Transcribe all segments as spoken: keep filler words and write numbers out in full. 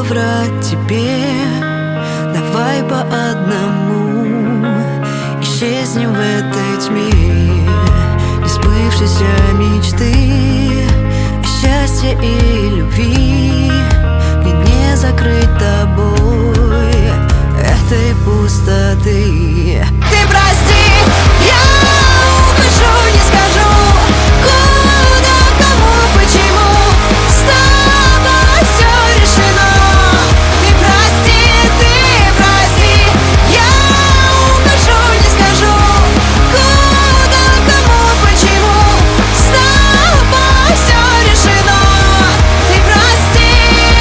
врать тебе. Давай по одному исчезнем в этой тьме несбывшейся мечты о счастье и любви. Мне не закрыть тобой этой пустоты. Ты прости, я ухожу, не скажу, куда, кому, почему. С тобой все решено. Ты прости, ты прости, я ухожу, не скажу, куда, кому, почему. С тобой все решено. Ты прости.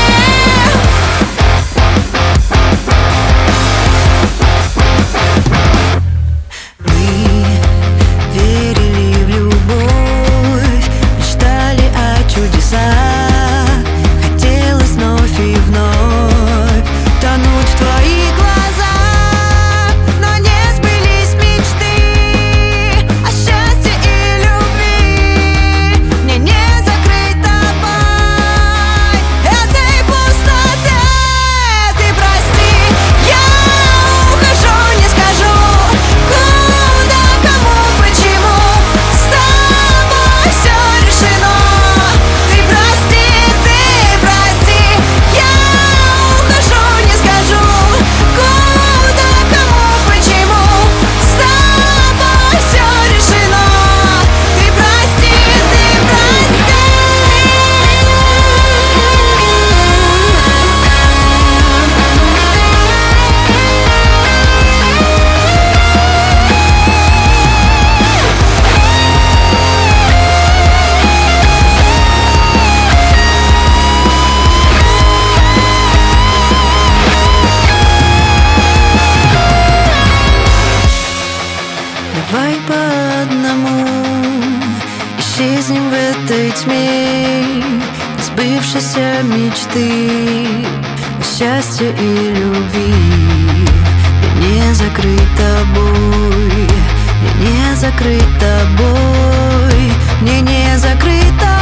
Хотелось вновь и вновь тонуть в твоих глазах, но не сбылись мечты о счастье и любви. Мне не закрыть тобой этой пустоты. Ты прости, я ухожу, не скажу, куда, кому, почему. С тобой все решено. Ты прости, ты прости, я ухожу, не скажу, куда, кому, почему. С тобой все решено. Ты прости, ты прости. Давай по одному исчезнем в этой тьме сбывшейся мечты о счастье и любви. Мне не закрыть тобой, мне не закрыть тобой, мне не закрыть тобой.